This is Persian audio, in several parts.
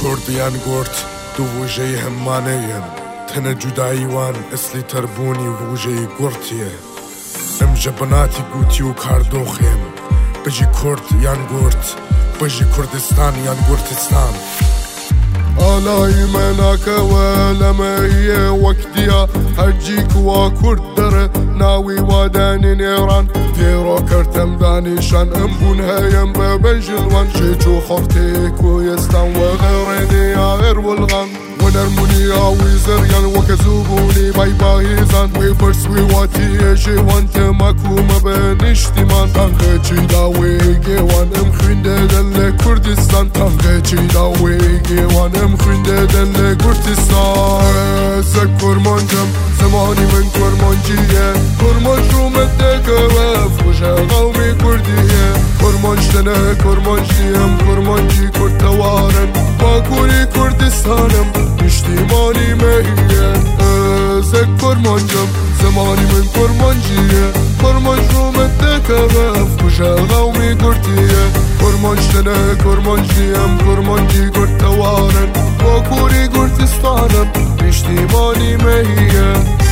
كرديان قرت دوجي همانيين تنا جدايوان اسلي تربوني وجي قرتيه ام جبناتي قوتي وكاردوخيم بجي كرد يان قرت بجي كردستان يان قرتستان آلای مناک ولمه وقتیا هجیک و کردره ناوی وادانی نیران دیرو کرتم دانیشان امبون هیم ببنجلوان شیچو خورتی کویستان و غیرینی آغیر والغان ونرموني ويزريان وكزوبوني باي بايزان ويفرس ويواتي يجي وانت ماكوما بنشتمان تنغيتشي داويجي وان امخوينده دل كردستان تنغيتشي داويجي وان امخوينده دل كردستان زك كرمانجم زماني من كرمانجية كرمانج رومتك وفوشا قومي كردية كرمانجتنا كرمانجيم كرمانجي كردوارن باكوري كردستانم پشتیمانی مهیه زک کرمانجم زمانی من کرمانجیه کرمانج رومت دکوف کجا قومی گرتیه کرمانجتنه کرمانجیم کرمانجی گرتوارن با کوری گرتستانم پشتیمانی مهیه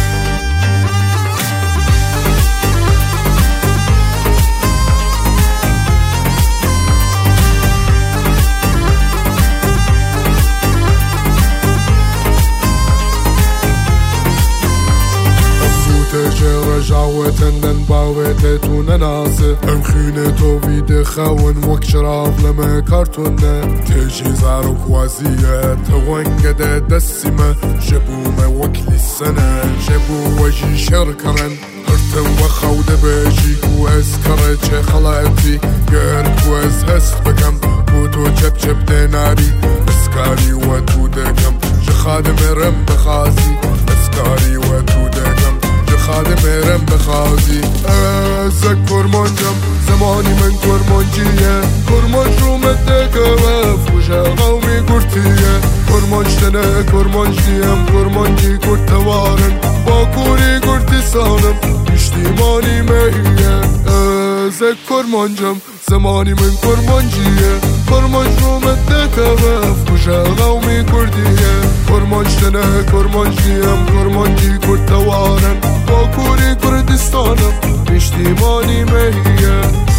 رجعوتن باوتتون ناسه امخينه تو بيد خون وك شراف لما كارتونه تيجي زارو كوازيه توانقده دسمه جبومه وكل السنه جبو وجي شركرن هرتن وخود بيجي واسكره چه خلاتي غير كواز هست بكم بوتو جب ديناري اسكاري وتو دكم جخادم رم بخازي اسكاري وتو دكم خادم هرم بخازي زك كرمانجم زماني من كرمانجية كرمانج رومتك وفوشا قومي كرتية كرمانجتنا كرمانجيم كرمانجي كرتوارن باكوري كرتستانم پشتیمانی مهیه زك كرمانجم زماني من كرمانجية كرمانج رومتك وفوشا قومي كردية كرمانجتنا كرمانجيم كرمانجي كرتوارن باكوري كردستانم پشتیمانی مهیه